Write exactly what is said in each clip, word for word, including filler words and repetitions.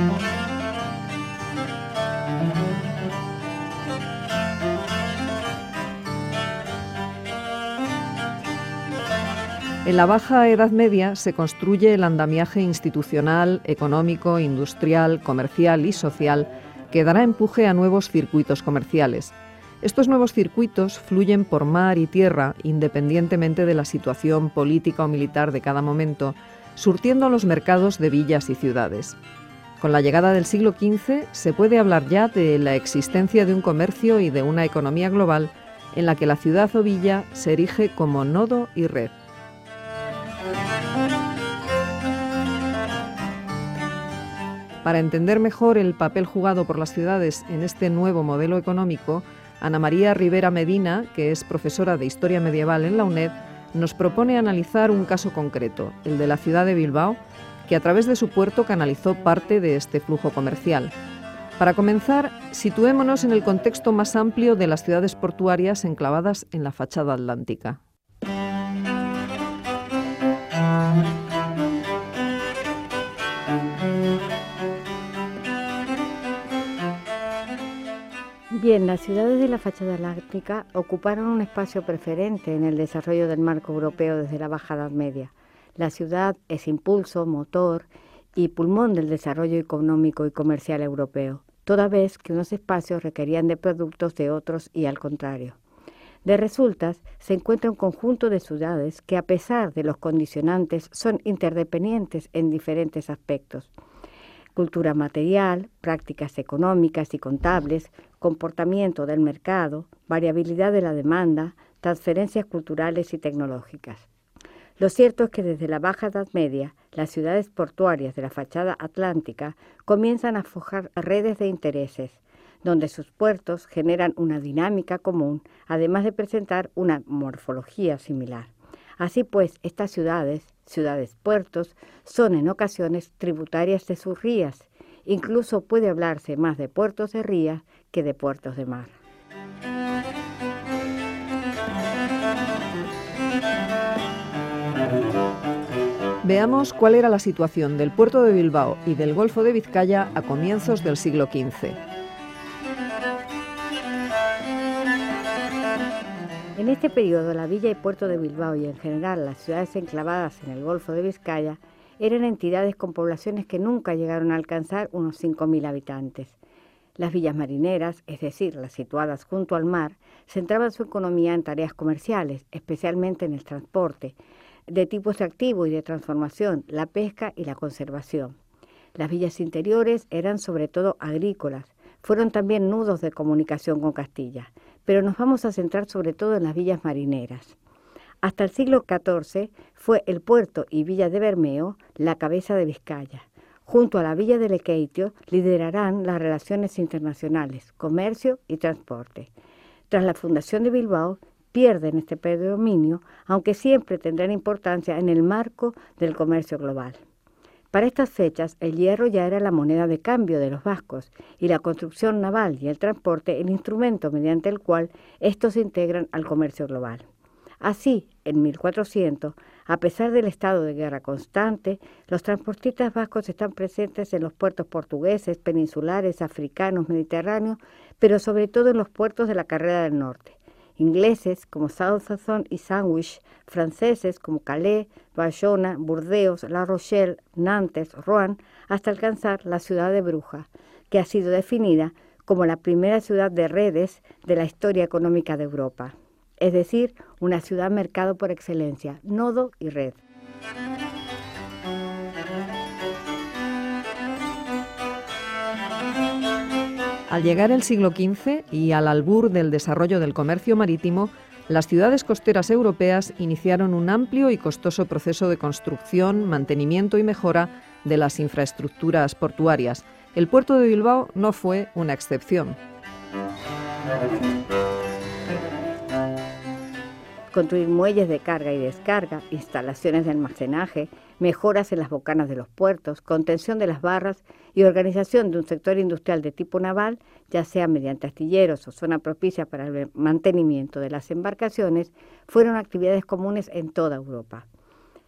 En la Baja Edad Media se construye el andamiaje institucional, económico, industrial, comercial y social que dará empuje a nuevos circuitos comerciales. Estos nuevos circuitos fluyen por mar y tierra, independientemente de la situación política o militar de cada momento, surtiendo los mercados de villas y ciudades. Con la llegada del siglo quince se puede hablar ya de la existencia de un comercio y de una economía global en la que la ciudad o villa se erige como nodo y red. Para entender mejor el papel jugado por las ciudades en este nuevo modelo económico, Ana María Rivera Medina, que es profesora de Historia Medieval en la UNED, nos propone analizar un caso concreto, el de la ciudad de Bilbao, que a través de su puerto canalizó parte de este flujo comercial. Para comenzar, situémonos en el contexto más amplio de las ciudades portuarias enclavadas en la fachada atlántica. Bien, las ciudades de la fachada atlántica ocuparon un espacio preferente en el desarrollo del marco europeo desde la Baja Edad Media. La ciudad es impulso, motor y pulmón del desarrollo económico y comercial europeo, toda vez que unos espacios requerían de productos de otros y al contrario. De resultas, se encuentra un conjunto de ciudades que, a pesar de los condicionantes, son interdependientes en diferentes aspectos. Cultura material, prácticas económicas y contables, comportamiento del mercado, variabilidad de la demanda, transferencias culturales y tecnológicas. Lo cierto es que desde la Baja Edad Media, las ciudades portuarias de la fachada atlántica comienzan a forjar redes de intereses, donde sus puertos generan una dinámica común, además de presentar una morfología similar. Así pues, estas ciudades, ciudades-puertos, son en ocasiones tributarias de sus rías. Incluso puede hablarse más de puertos de rías que de puertos de mar. Veamos cuál era la situación del puerto de Bilbao y del Golfo de Vizcaya a comienzos del siglo quince. En este periodo, la villa y puerto de Bilbao y en general las ciudades enclavadas en el Golfo de Vizcaya eran entidades con poblaciones que nunca llegaron a alcanzar unos cinco mil habitantes. Las villas marineras, es decir, las situadas junto al mar, centraban su economía en tareas comerciales, especialmente en el transporte, de tipo extractivo y de transformación, la pesca y la conservación. Las villas interiores eran sobre todo agrícolas, fueron también nudos de comunicación con Castilla, pero nos vamos a centrar sobre todo en las villas marineras. Hasta el siglo catorce fue el puerto y villa de Bermeo la cabeza de Vizcaya. Junto a la villa de Lequeitio liderarán las relaciones internacionales, comercio y transporte. Tras la fundación de Bilbao, pierden este predominio, aunque siempre tendrán importancia en el marco del comercio global. Para estas fechas, el hierro ya era la moneda de cambio de los vascos y la construcción naval y el transporte el instrumento mediante el cual estos se integran al comercio global. Así, en mil cuatrocientos, a pesar del estado de guerra constante, los transportistas vascos están presentes en los puertos portugueses, peninsulares, africanos, mediterráneos, pero sobre todo en los puertos de la Carrera del Norte. Ingleses como Southampton y Sandwich, franceses como Calais, Bayona, Burdeos, La Rochelle, Nantes, Rouen, hasta alcanzar la ciudad de Brujas, que ha sido definida como la primera ciudad de redes de la historia económica de Europa, es decir, una ciudad-mercado por excelencia, nodo y red. Al llegar el siglo quince y al albur del desarrollo del comercio marítimo, las ciudades costeras europeas iniciaron un amplio y costoso proceso de construcción, mantenimiento y mejora de las infraestructuras portuarias. El puerto de Bilbao no fue una excepción. Construir muelles de carga y descarga, instalaciones de almacenaje, mejoras en las bocanas de los puertos, contención de las barras y organización de un sector industrial de tipo naval, ya sea mediante astilleros o zona propicia para el mantenimiento de las embarcaciones, fueron actividades comunes en toda Europa.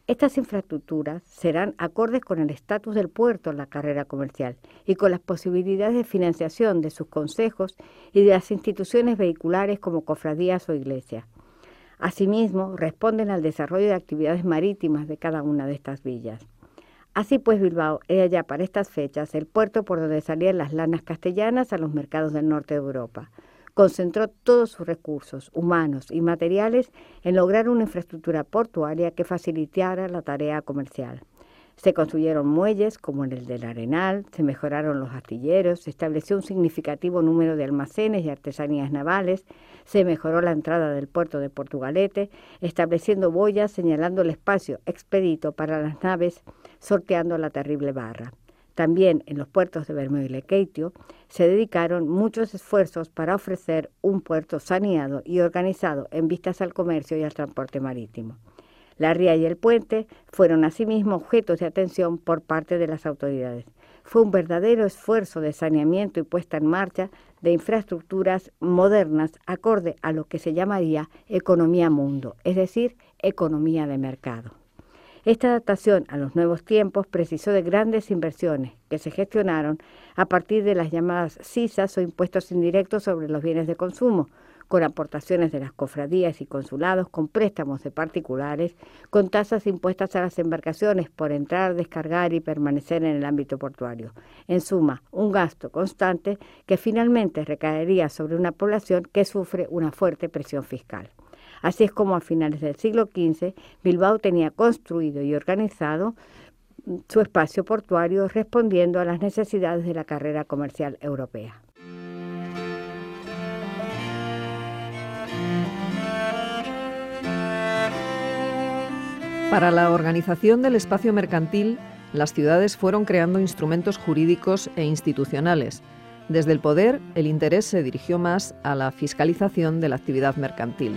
Estas infraestructuras serán acordes con el estatus del puerto en la carrera comercial y con las posibilidades de financiación de sus consejos y de las instituciones vehiculares como cofradías o iglesias. Asimismo, responden al desarrollo de actividades marítimas de cada una de estas villas. Así pues, Bilbao era ya para estas fechas el puerto por donde salían las lanas castellanas a los mercados del norte de Europa. Concentró todos sus recursos humanos y materiales en lograr una infraestructura portuaria que facilitara la tarea comercial. Se construyeron muelles como en el del Arenal, se mejoraron los astilleros, se estableció un significativo número de almacenes y artesanías navales, se mejoró la entrada del puerto de Portugalete, estableciendo boyas señalando el espacio expedito para las naves, sorteando la terrible barra. También en los puertos de Bermeo y Lequeitio se dedicaron muchos esfuerzos para ofrecer un puerto saneado y organizado en vistas al comercio y al transporte marítimo. La ría y el puente fueron asimismo objetos de atención por parte de las autoridades. Fue un verdadero esfuerzo de saneamiento y puesta en marcha de infraestructuras modernas acorde a lo que se llamaría economía mundo, es decir, economía de mercado. Esta adaptación a los nuevos tiempos precisó de grandes inversiones que se gestionaron a partir de las llamadas sisas o impuestos indirectos sobre los bienes de consumo, con aportaciones de las cofradías y consulados, con préstamos de particulares, con tasas impuestas a las embarcaciones por entrar, descargar y permanecer en el ámbito portuario. En suma, un gasto constante que finalmente recaería sobre una población que sufre una fuerte presión fiscal. Así es como a finales del siglo quince, Bilbao tenía construido y organizado su espacio portuario respondiendo a las necesidades de la carrera comercial europea. Para la organización del espacio mercantil, las ciudades fueron creando instrumentos jurídicos e institucionales. Desde el poder, el interés se dirigió más a la fiscalización de la actividad mercantil.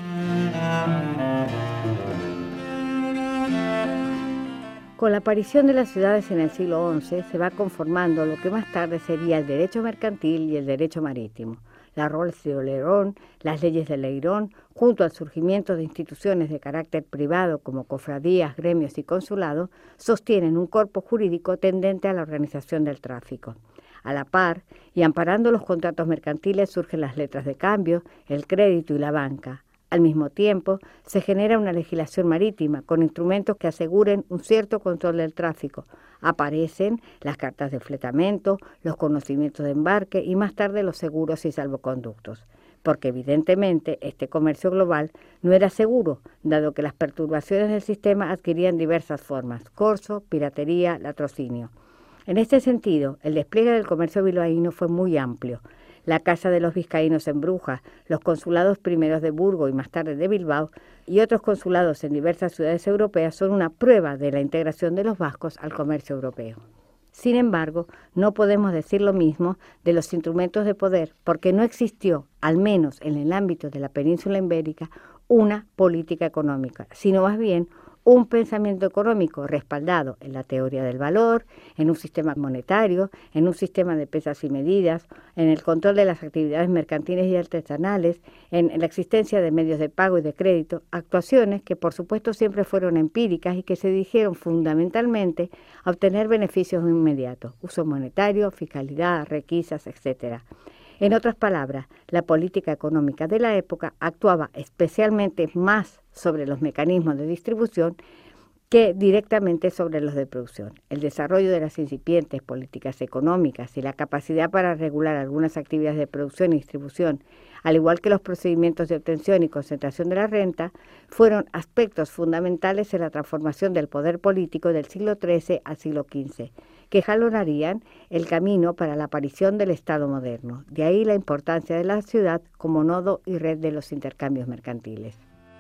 Con la aparición de las ciudades en el siglo once se va conformando lo que más tarde sería el derecho mercantil y el derecho marítimo. La Rolls de Olerón, las leyes de Leirón, junto al surgimiento de instituciones de carácter privado como cofradías, gremios y consulados, sostienen un cuerpo jurídico tendente a la organización del tráfico. A la par, y amparando los contratos mercantiles, surgen las letras de cambio, el crédito y la banca. Al mismo tiempo, se genera una legislación marítima con instrumentos que aseguren un cierto control del tráfico. Aparecen las cartas de fletamento, los conocimientos de embarque y más tarde los seguros y salvoconductos. Porque evidentemente este comercio global no era seguro, dado que las perturbaciones del sistema adquirían diversas formas: corso, piratería, latrocinio. En este sentido, el despliegue del comercio bilbaíno fue muy amplio. La Casa de los Vizcaínos en Brujas, los consulados primeros de Burgos y más tarde de Bilbao y otros consulados en diversas ciudades europeas son una prueba de la integración de los vascos al comercio europeo. Sin embargo, no podemos decir lo mismo de los instrumentos de poder, porque no existió, al menos en el ámbito de la península ibérica, una política económica, sino más bien un pensamiento económico respaldado en la teoría del valor, en un sistema monetario, en un sistema de pesas y medidas, en el control de las actividades mercantiles y artesanales, en la existencia de medios de pago y de crédito, actuaciones que por supuesto siempre fueron empíricas y que se dirigieron fundamentalmente a obtener beneficios inmediatos, uso monetario, fiscalidad, requisas, etcétera. En otras palabras, la política económica de la época actuaba especialmente más sobre los mecanismos de distribución que directamente sobre los de producción. El desarrollo de las incipientes políticas económicas y la capacidad para regular algunas actividades de producción y distribución, al igual que los procedimientos de obtención y concentración de la renta, fueron aspectos fundamentales en la transformación del poder político del siglo trece al siglo quince, que jalonarían el camino para la aparición del Estado moderno. De ahí la importancia de la ciudad como nodo y red de los intercambios mercantiles.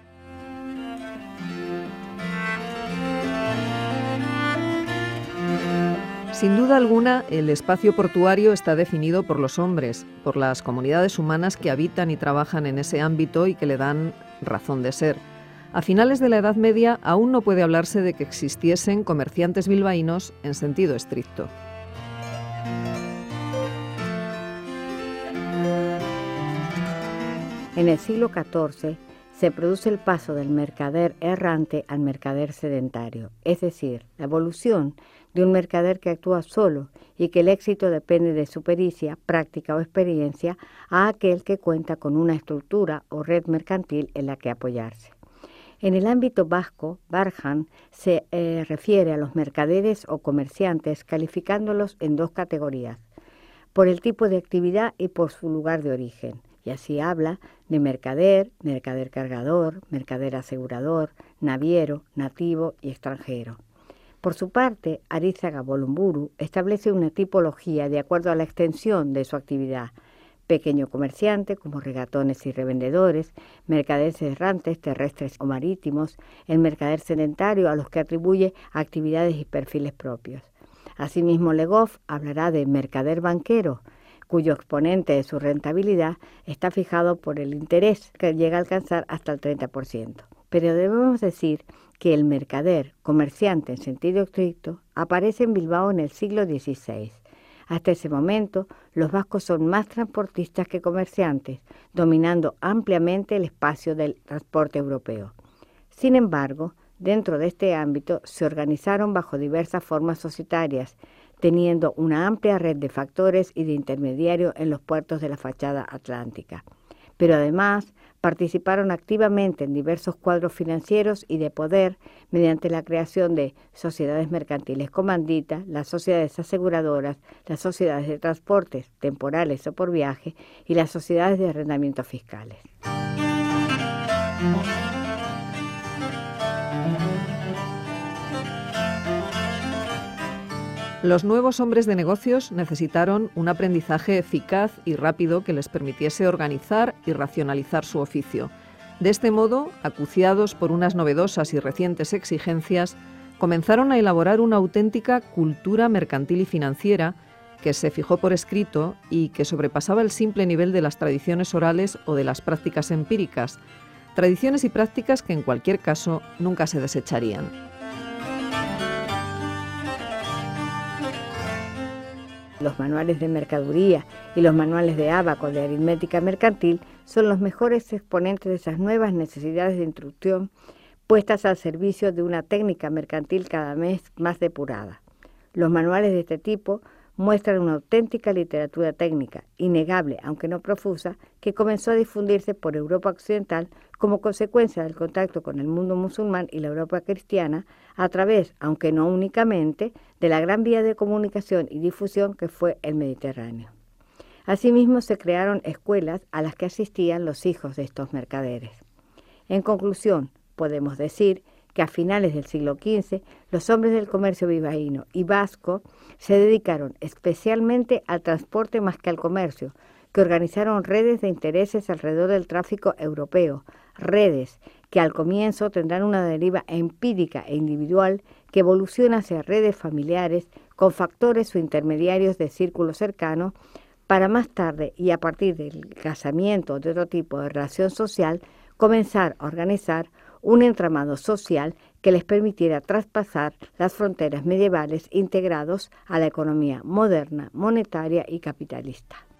Sin duda alguna, el espacio portuario está definido por los hombres, por las comunidades humanas que habitan y trabajan en ese ámbito y que le dan razón de ser. A finales de la Edad Media aún no puede hablarse de que existiesen comerciantes bilbaínos en sentido estricto. En el siglo catorce se produce el paso del mercader errante al mercader sedentario, es decir, la evolución de un mercader que actúa solo y que el éxito depende de su pericia, práctica o experiencia, a aquel que cuenta con una estructura o red mercantil en la que apoyarse. En el ámbito vasco, Barjan se eh, refiere a los mercaderes o comerciantes calificándolos en dos categorías, por el tipo de actividad y por su lugar de origen. Y así habla de mercader, mercader cargador, mercader asegurador, naviero, nativo y extranjero. Por su parte, Arízaga Bolumburu establece una tipología de acuerdo a la extensión de su actividad: pequeño comerciante, como regatones y revendedores, mercaderes errantes, terrestres o marítimos, el mercader sedentario, a los que atribuye actividades y perfiles propios. Asimismo, Legoff hablará de mercader banquero, cuyo exponente de su rentabilidad está fijado por el interés, que llega a alcanzar hasta el treinta por ciento. Pero debemos decir que el mercader, comerciante en sentido estricto, aparece en Bilbao en el siglo dieciséis. Hasta ese momento, los vascos son más transportistas que comerciantes, dominando ampliamente el espacio del transporte europeo. Sin embargo, dentro de este ámbito se organizaron bajo diversas formas societarias, teniendo una amplia red de factores y de intermediarios en los puertos de la fachada atlántica. Pero además participaron activamente en diversos cuadros financieros y de poder mediante la creación de sociedades mercantiles comanditas, las sociedades aseguradoras, las sociedades de transportes temporales o por viaje y las sociedades de arrendamientos fiscales. Los nuevos hombres de negocios necesitaron un aprendizaje eficaz y rápido que les permitiese organizar y racionalizar su oficio. De este modo, acuciados por unas novedosas y recientes exigencias, comenzaron a elaborar una auténtica cultura mercantil y financiera que se fijó por escrito y que sobrepasaba el simple nivel de las tradiciones orales o de las prácticas empíricas, tradiciones y prácticas que en cualquier caso nunca se desecharían. Los manuales de mercaduría y los manuales de ábaco de aritmética mercantil son los mejores exponentes de esas nuevas necesidades de instrucción puestas al servicio de una técnica mercantil cada vez más depurada. Los manuales de este tipo muestran una auténtica literatura técnica, innegable, aunque no profusa, que comenzó a difundirse por Europa occidental como consecuencia del contacto con el mundo musulmán y la Europa cristiana a través, aunque no únicamente, de la gran vía de comunicación y difusión que fue el Mediterráneo. Asimismo, se crearon escuelas a las que asistían los hijos de estos mercaderes. En conclusión, podemos decir que a finales del siglo quince los hombres del comercio bilbaíno y vasco se dedicaron especialmente al transporte más que al comercio, que organizaron redes de intereses alrededor del tráfico europeo, redes que al comienzo tendrán una deriva empírica e individual que evoluciona hacia redes familiares con factores o intermediarios de círculo cercano, para más tarde y a partir del casamiento o de otro tipo de relación social, comenzar a organizar un entramado social que les permitiera traspasar las fronteras medievales integrados a la economía moderna, monetaria y capitalista.